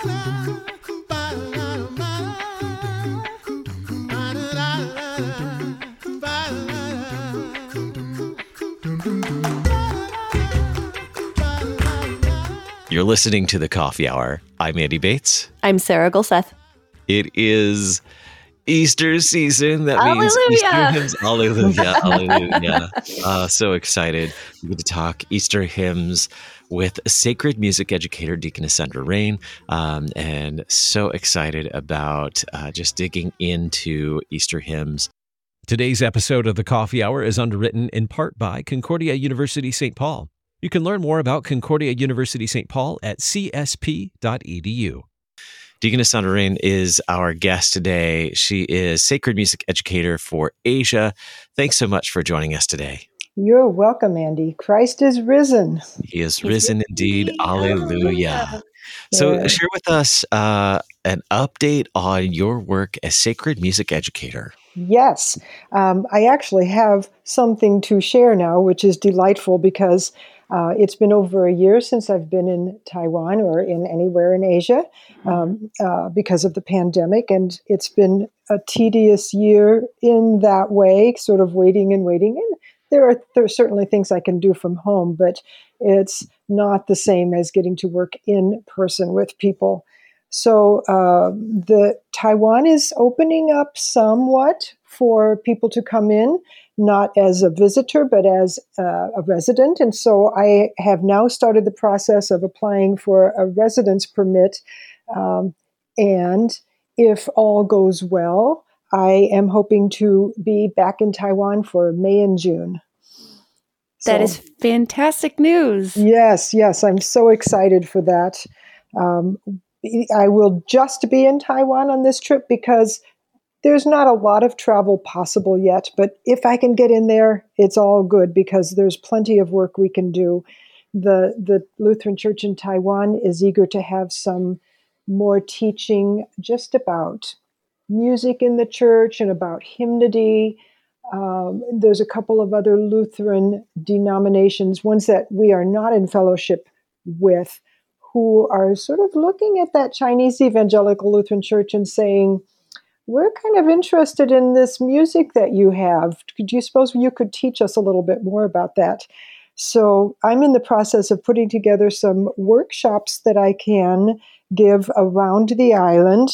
You're listening to The Coffee Hour. I'm Andy Bates. I'm Sarah Gulseth. It is Easter season. That means Hallelujah. Easter hymns. Hallelujah. Hallelujah. So excited. We get to talk Easter hymns with sacred music educator, Deaconess Sandra Rain. And so excited about just digging into Easter hymns. Today's episode of The Coffee Hour is underwritten in part by Concordia University St. Paul. You can learn more about Concordia University St. Paul at csp.edu. Deaconess Sandra Rain is our guest today. She is sacred music educator for Asia. Thanks so much for joining us today. You're welcome, Andy. Christ is risen. He is risen indeed. Alleluia. So share with us an update on your work as sacred music educator. Yes. I actually have something to share now, which is delightful because it's been over a year since I've been in Taiwan or in anywhere in Asia because of the pandemic. And it's been a tedious year in that way, sort of waiting. And there are certainly things I can do from home, but it's not the same as getting to work in person with people. So the Taiwan is opening up somewhat for people to come in, not as a visitor, but as a resident. And so I have now started the process of applying for a residence permit. And if all goes well, I am hoping to be back in Taiwan for May and June. That is fantastic news. Yes. I'm so excited for that. I will just be in Taiwan on this trip because there's not a lot of travel possible yet. But if I can get in there, it's all good because there's plenty of work we can do. The Lutheran Church in Taiwan is eager to have some more teaching just about music in the church and about hymnody. There's a couple of other Lutheran denominations, ones that we are not in fellowship with, who are sort of looking at that Chinese Evangelical Lutheran Church and saying, we're kind of interested in this music that you have. Could you suppose you could teach us a little bit more about that? So I'm in the process of putting together some workshops that I can give around the island,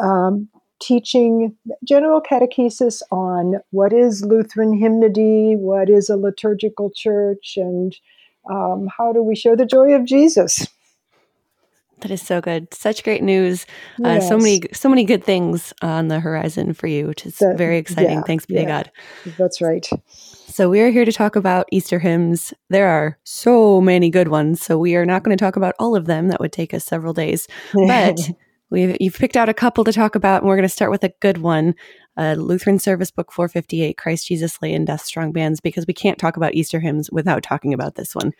teaching general catechesis on what is Lutheran hymnody, what is a liturgical church, and how do we share the joy of Jesus. That is so good. Such great news. Yes. So many good things on the horizon for you, which is very exciting. Thanks be to God. That's right. So we are here to talk about Easter hymns. There are so many good ones, so we are not going to talk about all of them. That would take us several days. But you've picked out a couple to talk about, and we're going to start with a good one. Lutheran Service Book 458, Christ Jesus Lay in Death's Strong Bands, because we can't talk about Easter hymns without talking about this one.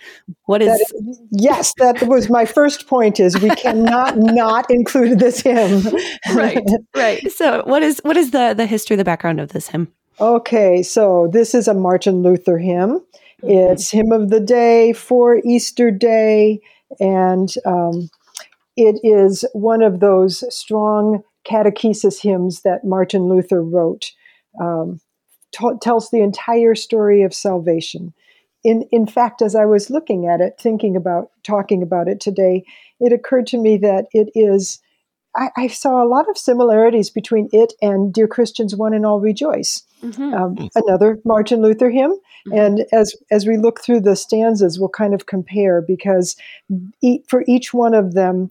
Yes, that was my first point, is we cannot not include this hymn. Right. So what is the history, the background of this hymn? Okay, so this is a Martin Luther hymn. Mm-hmm. It's hymn of the day for Easter Day, and it is one of those strong catechesis hymns that Martin Luther wrote. Tells the entire story of salvation. In fact, as I was looking at it, thinking about talking about it today, it occurred to me that it is, I saw a lot of similarities between it and Dear Christians, One and All Rejoice, another Martin Luther hymn. Mm-hmm. And as we look through the stanzas, we'll kind of compare, because for each one of them,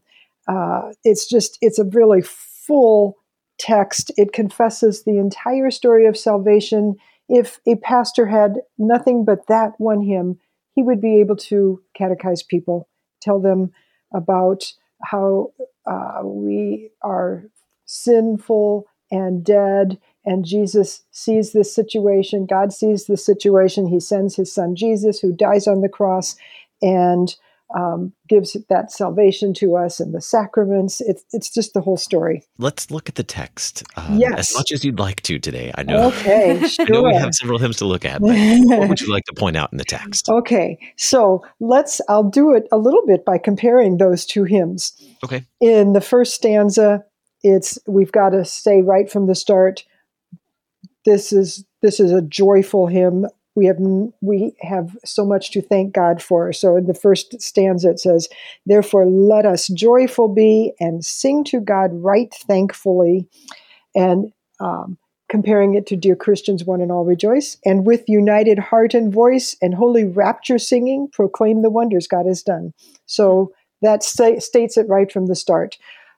it's a really full text. It confesses the entire story of salvation. If a pastor had nothing but that one hymn, he would be able to catechize people, tell them about how we are sinful and dead, and Jesus sees this situation. God sees this situation. He sends his son Jesus, who dies on the cross, and gives that salvation to us and the sacraments. It's just the whole story. Let's look at the text Yes. as much as you'd like to today. I know. Okay, I know we sure. have several hymns to look at, but what would you like to point out in the text? Okay, so I'll do it a little bit by comparing those two hymns. Okay. In the first stanza, we've got to say right from the start, this is a joyful hymn. We have so much to thank God for. So in the first stanza it says, "Therefore let us joyful be and sing to God right thankfully," and comparing it to "Dear Christians, one and all rejoice, and with united heart and voice and holy rapture singing, proclaim the wonders God has done." So that states it right from the start.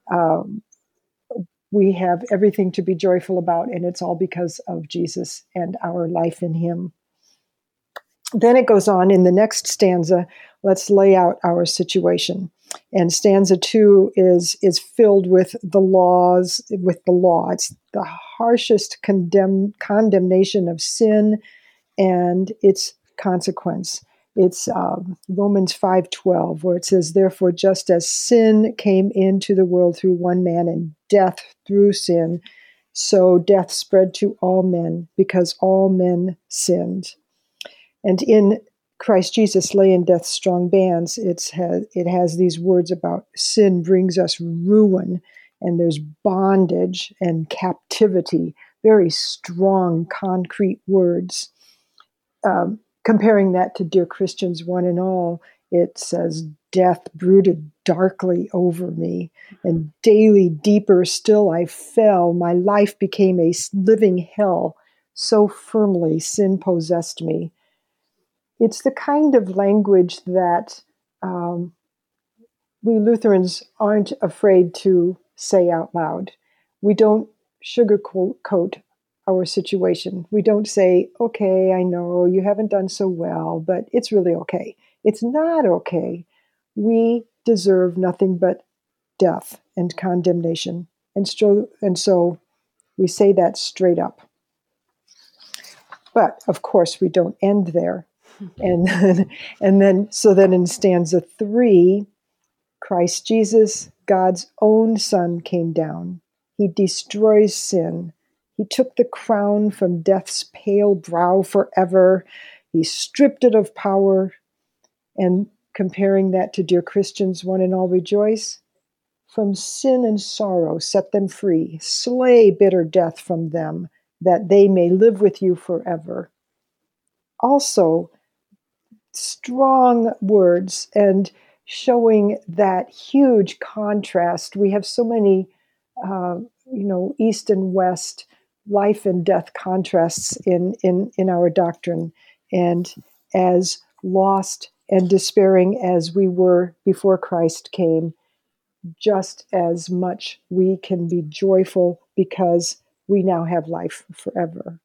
We have everything to be joyful about, and it's all because of Jesus and our life in Him. Then it goes on in the next stanza, let's lay out our situation. And stanza 2 is filled with the laws, with the law. It's the harshest condemnation of sin and its consequence. It's Romans 5:12, where it says, "Therefore, just as sin came into the world through one man and death through sin, so death spread to all men because all men sinned." And in Christ Jesus lay in death's strong bands, it has these words about sin brings us ruin, and there's bondage and captivity, very strong, concrete words. Comparing that to "Dear Christians, one and all," it says, "Death brooded darkly over me, and daily deeper still I fell. My life became a living hell, so firmly sin possessed me." It's the kind of language that we Lutherans aren't afraid to say out loud. We don't sugarcoat our situation. We don't say, "Okay, I know you haven't done so well, but it's really okay." It's not okay. We deserve nothing but death and condemnation. And so we say that straight up. But of course, we don't end there. And then in stanza 3, Christ Jesus, God's own Son, came down. He destroys sin. He took the crown from death's pale brow forever. He stripped it of power. And comparing that to "Dear Christians, one and all rejoice," from sin and sorrow set them free. Slay bitter death from them, that they may live with you forever. Also, strong words and showing that huge contrast. We have so many, East and West, life and death contrasts in our doctrine. And as lost and despairing as we were before Christ came, just as much we can be joyful because we now have life forever.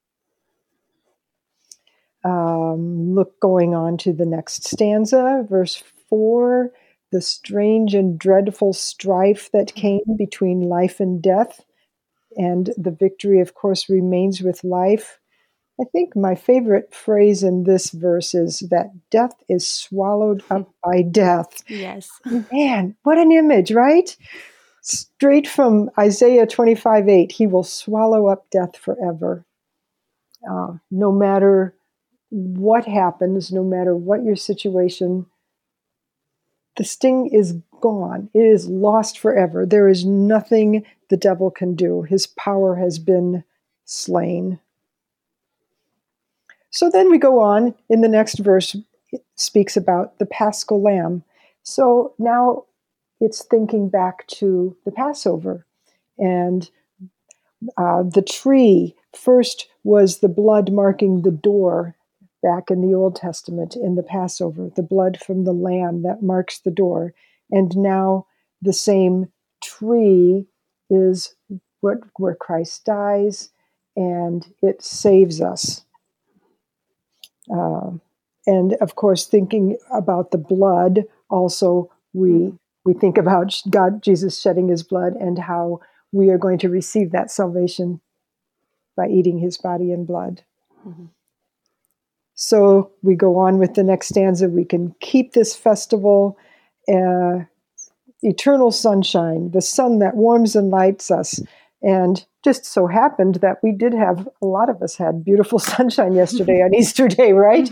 Going on to the next stanza, verse 4, "The strange and dreadful strife that came between life and death, and the victory, of course, remains with life." I think my favorite phrase in this verse is that death is swallowed up by death. Yes. Man, what an image, right? Straight from Isaiah 25:8, "He will swallow up death forever." No matter what happens, no matter what your situation, the sting is gone. It is lost forever. There is nothing the devil can do. His power has been slain. So then we go on in the next verse. It speaks about the Paschal Lamb. So now it's thinking back to the Passover. And the tree first was the blood marking the door back in the Old Testament in the Passover, the blood from the lamb that marks the door. And now the same tree is where Christ dies, and it saves us. And of course, thinking about the blood, also we think about Jesus shedding his blood and how we are going to receive that salvation by eating his body and blood. Mm-hmm. So we go on with the next stanza. We can keep this festival eternal sunshine, the sun that warms and lights us. And just so happened that we did have, a lot of us had beautiful sunshine yesterday on Easter Day, right?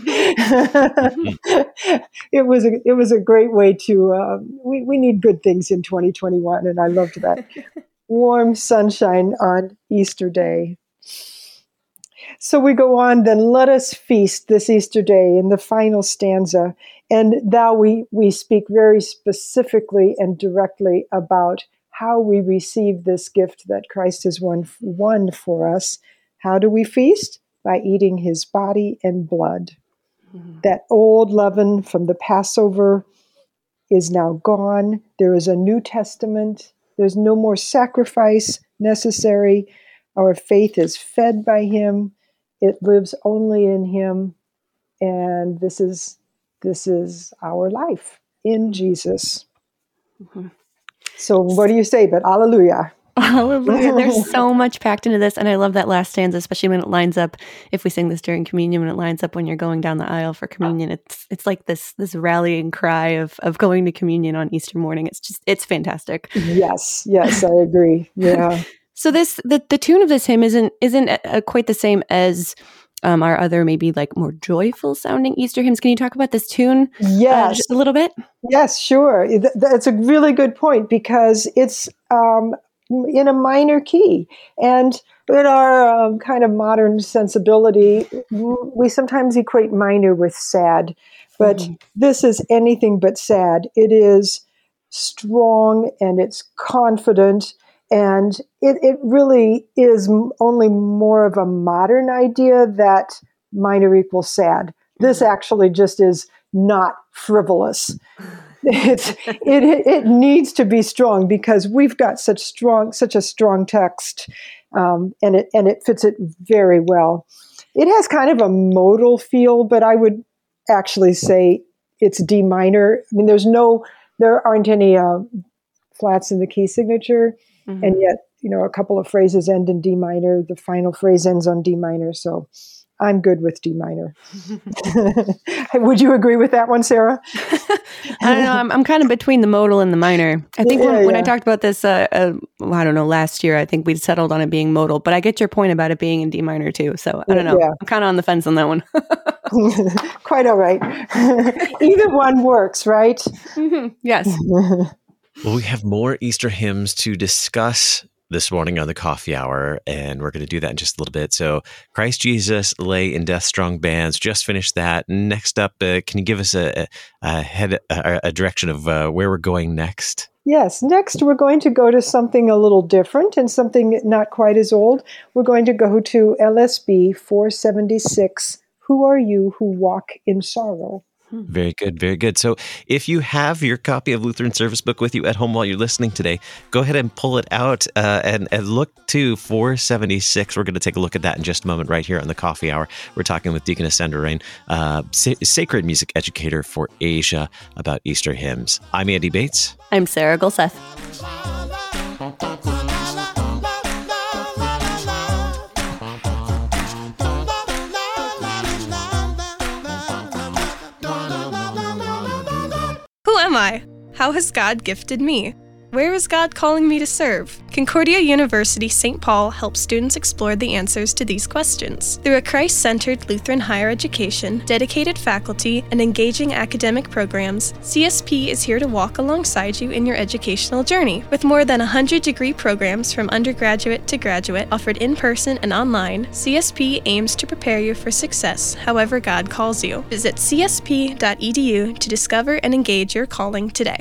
It was a great way to, we need good things in 2021, and I loved that. Warm sunshine on Easter Day. So we go on, then let us feast this Easter Day in the final stanza. And now we speak very specifically and directly about how we receive this gift that Christ has won for us. How do we feast? By eating his body and blood. Mm-hmm. That old leaven from the Passover is now gone. There is a New Testament. There's no more sacrifice necessary. Our faith is fed by him. It lives only in him. And this is our life in Jesus. Mm-hmm. So what do you say? But hallelujah. Hallelujah. There's so much packed into this. And I love that last stanza, especially when it lines up, if we sing this during communion, when it lines up when you're going down the aisle for communion. It's like this rallying cry of going to communion on Easter morning. It's fantastic. Yes, I agree. Yeah. So the tune of this hymn isn't quite the same as our other maybe like more joyful sounding Easter hymns. Can you talk about this tune just a little bit? Yes, sure. That's a really good point because it's in a minor key. And in our kind of modern sensibility, we sometimes equate minor with sad. But this is anything but sad. It is strong and it's confident. And it really is only more of a modern idea that minor equals sad. This actually just is not frivolous. It needs to be strong because we've got such a strong text, and it fits it very well. It has kind of a modal feel, but I would actually say it's D minor. I mean, there aren't any flats in the key signature. Mm-hmm. And yet, a couple of phrases end in D minor. The final phrase ends on D minor. So I'm good with D minor. Would you agree with that one, Sarah? I don't know. I'm kind of between the modal and the minor. I think when I talked about this, I don't know, last year, I think we settled on it being modal. But I get your point about it being in D minor too. So I don't know. Yeah. I'm kind of on the fence on that one. Quite all right. Either one works, right? Mm-hmm. Yes. Well, we have more Easter hymns to discuss this morning on the coffee hour, and we're going to do that in just a little bit. So Christ Jesus lay in death strong bands, just finished that. Next up, can you give us a direction of where we're going next? Yes, next we're going to go to something a little different and something not quite as old. We're going to go to LSB 476, Who Are You Who Walk in Sorrow? Very good, very good. So if you have your copy of Lutheran Service Book with you at home while you're listening today, go ahead and pull it out and look to 476. We're going to take a look at that in just a moment right here on the Coffee Hour. We're talking with Deaconess Sandra Rain, sacred music educator for Asia, about Easter hymns. I'm Andy Bates. I'm Sarah Gulseth. Who am I? How has God gifted me? Where is God calling me to serve? Concordia University St. Paul helps students explore the answers to these questions. Through a Christ-centered Lutheran higher education, dedicated faculty, and engaging academic programs, CSP is here to walk alongside you in your educational journey. With more than 100 degree programs from undergraduate to graduate offered in person and online, CSP aims to prepare you for success however God calls you. Visit csp.edu to discover and engage your calling today.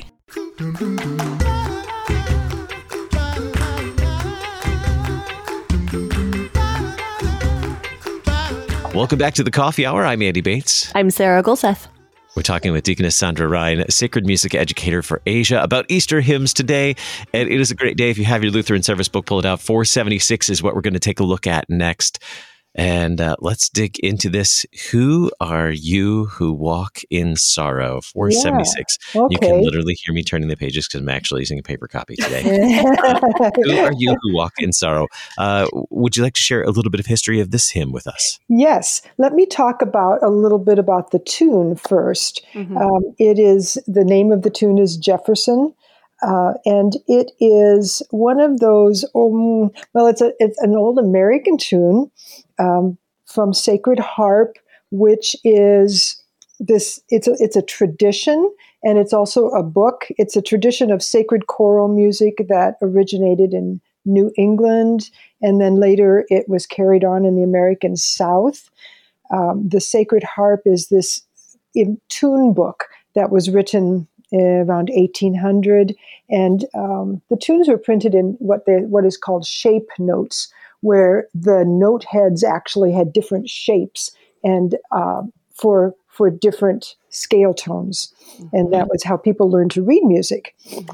Welcome back to the Coffee Hour. I'm Andy Bates. I'm Sarah Gulseth. We're talking with Deaconess Sandra Rain, sacred music educator for Asia, about Easter hymns today. And it is a great day. If you have your Lutheran Service Book, pull it out. 476 is what we're going to take a look at next. And let's dig into this. Who are you who walk in sorrow? 476. Yeah. You can Okay. literally hear me turning the pages because I'm actually using a paper copy today. Who are you who walk in sorrow? Would you like to share a little bit of history of this hymn with us? Yes. Let me talk about a little bit about the tune first. It is, the name of the tune is Jefferson. And it is one of those, it's an old American tune from Sacred Harp, which is this, it's a tradition, and it's also a book. It's a tradition of sacred choral music that originated in New England, and then later it was carried on in the American South. The Sacred Harp is this tune book that was written around 1800, and the tunes were printed in what is called shape notes, where the note heads actually had different shapes and for different scale tones, and that was how people learned to read music.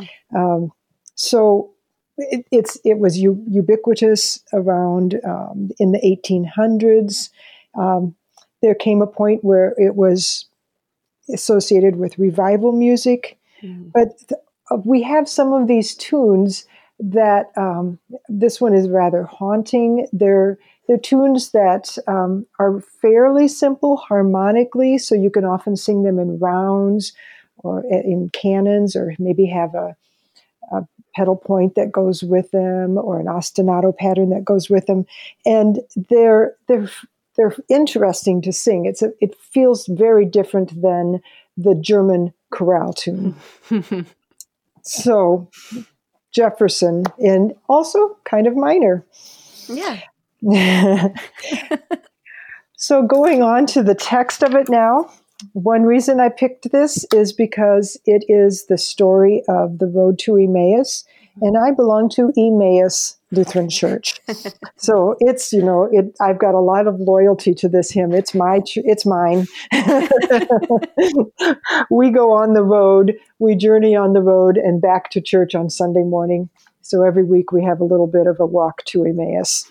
So it was ubiquitous around in the 1800s. There came a point where it was associated with revival music, but we have some of these tunes that this one is rather haunting. They're tunes that are fairly simple harmonically, so you can often sing them in rounds or in canons, or maybe have a pedal point that goes with them, or an ostinato pattern that goes with them, and they're interesting to sing. It feels very different than the German chorale tune. So Jefferson, and also kind of minor. Yeah. So going on to the text of it now. One reason I picked this is because it is the story of the road to Emmaus, and I belong to Emmaus Lutheran Church. So it's, I've got a lot of loyalty to this hymn. It's mine. We go on the road, we journey on the road and back to church on Sunday morning. So every week we have a little bit of a walk to Emmaus.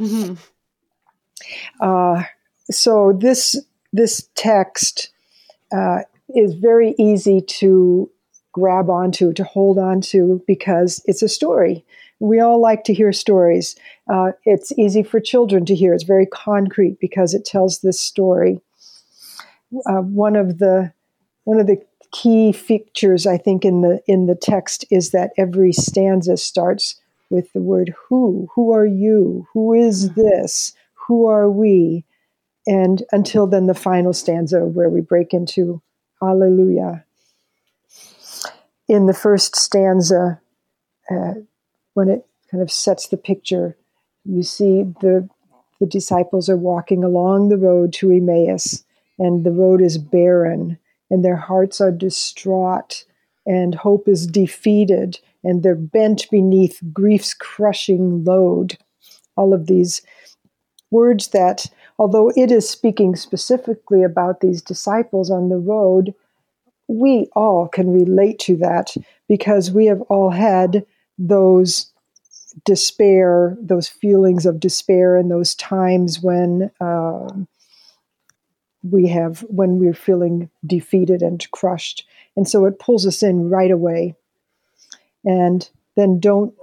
So this text is very easy to grab onto, to hold on to, because it's a story. We all like to hear stories. It's easy for children to hear. It's very concrete because it tells this story. One of the key features, I think, in the text is that every stanza starts with the word "who." Who are you? Who is this? Who are we? And until then, the final stanza where we break into Alleluia. In the first stanza, when it kind of sets the picture, you see the disciples are walking along the road to Emmaus, and the road is barren, and their hearts are distraught, and hope is defeated, and they're bent beneath grief's crushing load. All of these words that, although it is speaking specifically about these disciples on the road, we all can relate to that because we have all had those despair, those feelings of despair, and those times when we're feeling defeated and crushed. And so it pulls us in right away. And then don't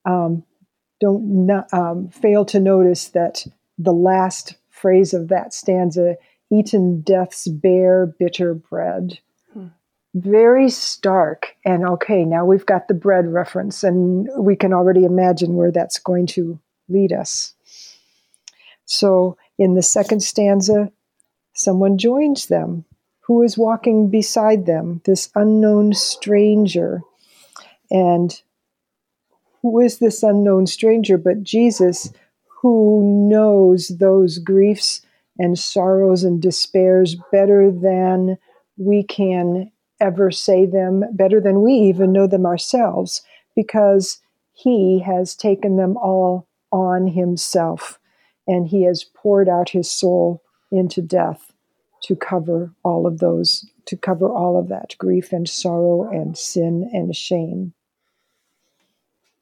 fail to notice that the last phrase of that stanza, eaten death's bare, bitter bread. Very stark. And okay, now we've got the bread reference, and we can already imagine where that's going to lead us. So in the second stanza, someone joins them. Who is walking beside them? This unknown stranger. And who is this unknown stranger but Jesus, who knows those griefs and sorrows and despairs better than we can ever say them, better than we even know them ourselves, because he has taken them all on himself, and he has poured out his soul into death to cover all of that grief and sorrow and sin and shame.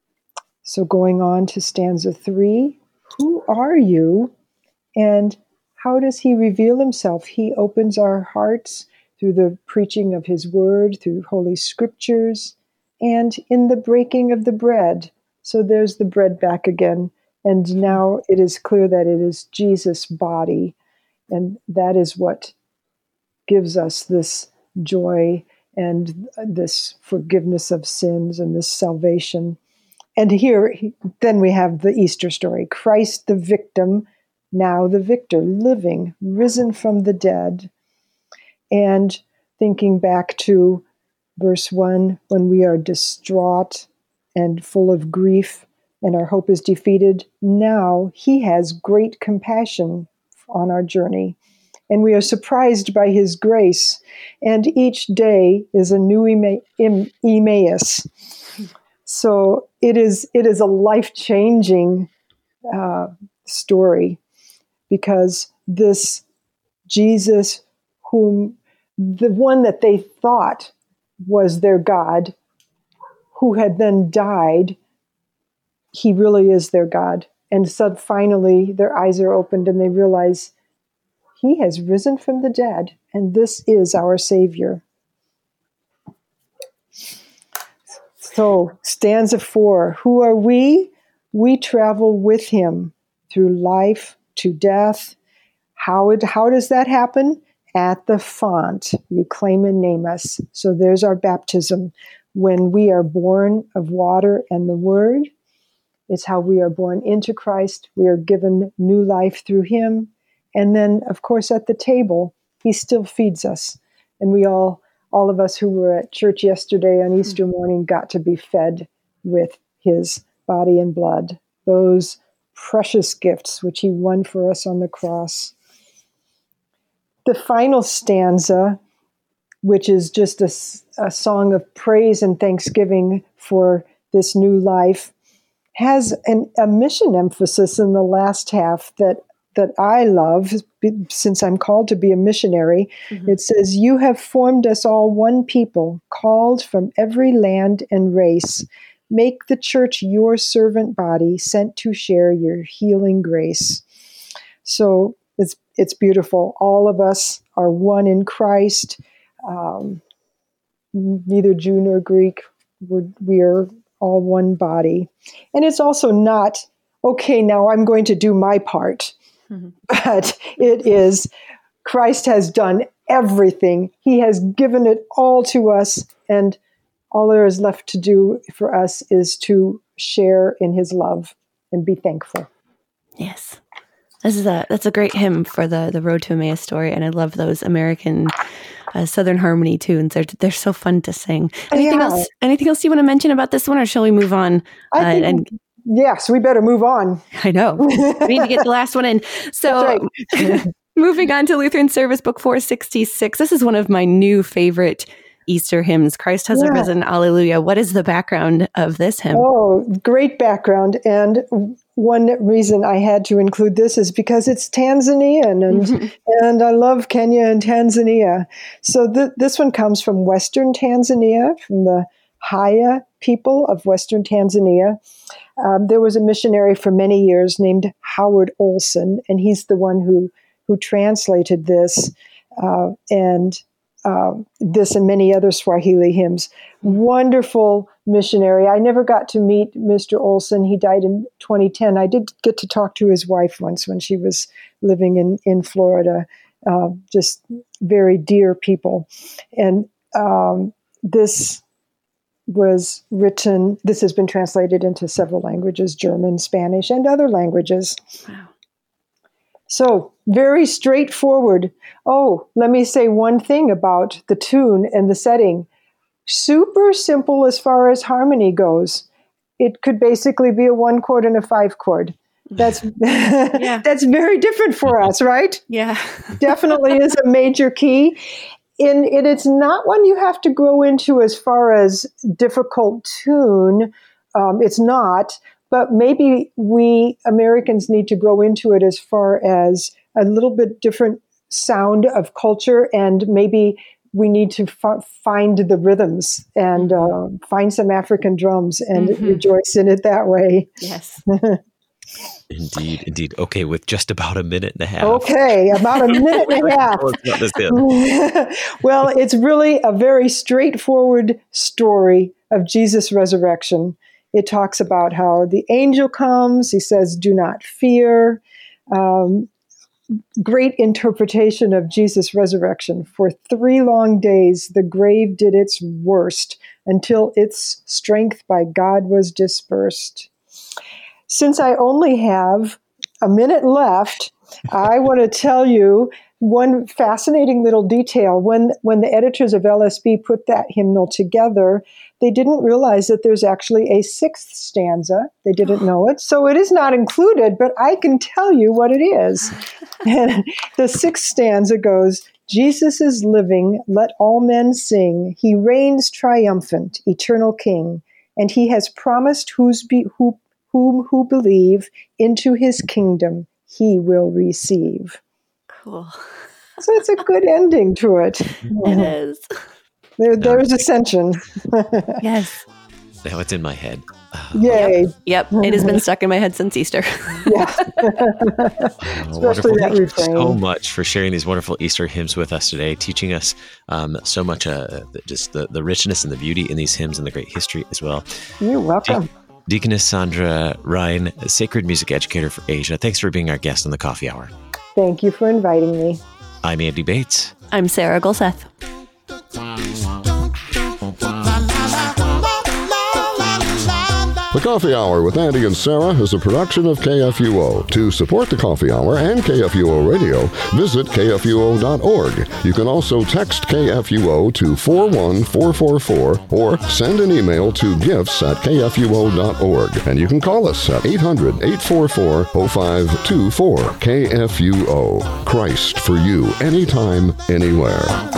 So going on to stanza 3, who are you? And how does he reveal himself? He opens our hearts through the preaching of his word, through Holy Scriptures, and in the breaking of the bread. So there's the bread back again. And now it is clear that it is Jesus' body. And that is what gives us this joy and this forgiveness of sins and this salvation. And here, then we have the Easter story. Christ the victim, now the victor, living, risen from the dead. And thinking back to verse 1, when we are distraught and full of grief and our hope is defeated, now he has great compassion on our journey. And we are surprised by his grace. And each day is a new Emmaus. So it is a life-changing story, because this Jesus, whom the one that they thought was their God, who had then died, he really is their God. And so finally their eyes are opened and they realize he has risen from the dead, and this is our Savior. So, stanza 4, who are we? We travel with him through life to death. How does that happen? At the font, you claim and name us. So there's our baptism. When we are born of water and the word, it's how we are born into Christ. We are given new life through him. And then, of course, at the table, he still feeds us. And we all of us who were at church yesterday on Easter morning got to be fed with his body and blood, those precious gifts which he won for us on the cross. The final stanza, which is just a song of praise and thanksgiving for this new life, has a mission emphasis in the last half that I love, since I'm called to be a missionary. Mm-hmm. It says, you have formed us all one people, called from every land and race. Make the church your servant body, sent to share your healing grace. So it's beautiful. All of us are one in Christ. Neither Jew nor Greek. We are all one body. And it's also not, okay, now I'm going to do my part. Mm-hmm. But it is, Christ has done everything. He has given it all to us, and all there is left to do for us is to share in his love and be thankful. Yes. That's a great hymn for the Road to Emmaus story, and I love those American Southern Harmony tunes. They're so fun to sing. Anything else you want to mention about this one, or shall we move on? Yes, we better move on. I know. We need to get the last one in. So right. Moving on to Lutheran Service Book 466. This is one of my new favorite Easter hymns. Christ has arisen, Alleluia. What is the background of this hymn? Oh, great background. And one reason I had to include this is because it's Tanzanian, and I love Kenya and Tanzania. So this one comes from Western Tanzania, from the Haya people of Western Tanzania. There was a missionary for many years named Howard Olson, and he's the one who translated this and this and many other Swahili hymns. Wonderful missionary. I never got to meet Mr. Olson. He died in 2010. I did get to talk to his wife once when she was living in Florida. Just very dear people. And this was written, this has been translated into several languages, German, Spanish, and other languages. Wow. So, very straightforward. Oh, let me say one thing about the tune and the setting. Super simple as far as harmony goes. It could basically be a 1 chord and a 5 chord. That's that's very different for us, right? Yeah. Definitely is a major key. It's not one you have to grow into as far as difficult tune. It's not. But maybe we Americans need to grow into it as far as a little bit different sound of culture, and maybe we need to find the rhythms and find some African drums and rejoice in it that way. Yes. Indeed, indeed. Okay, with just about a minute and a half. Okay, about a minute and a half. Tell us about this hymn. Well, it's really a very straightforward story of Jesus' resurrection. It talks about how the angel comes. He says, "Do not fear." Great interpretation of Jesus' resurrection. For 3 long days, the grave did its worst until its strength by God was dispersed. Since I only have a minute left, I want to tell you one fascinating little detail. When the editors of LSB put that hymnal together, they didn't realize that there's actually a 6th stanza. They didn't know it. So it is not included, but I can tell you what it is. And the 6th stanza goes, "Jesus is living, let all men sing. He reigns triumphant, eternal King. And he has promised whom who believe into his kingdom he will receive." Cool. So it's a good ending to it. It is. There's ascension. Yes. Now it's in my head. Yay. Yep. It has been stuck in my head since Easter. Yeah. Wonderful. that Thank you refrain. so much for sharing these wonderful Easter hymns with us today, teaching us so much, just the richness and the beauty in these hymns and the great history as well. You're welcome. Deaconess Sandra Ryan, sacred music educator for Asia. Thanks for being our guest on the Coffee Hour. Thank you for inviting me. I'm Andy Bates. I'm Sarah Golseth. The Coffee Hour with Andy and Sarah is a production of KFUO. To support the Coffee Hour and KFUO Radio, visit KFUO.org. You can also text KFUO to 41444 or send an email to gifts@KFUO.org. And you can call us at 800-844-0524. KFUO. Christ for you, anytime, anywhere.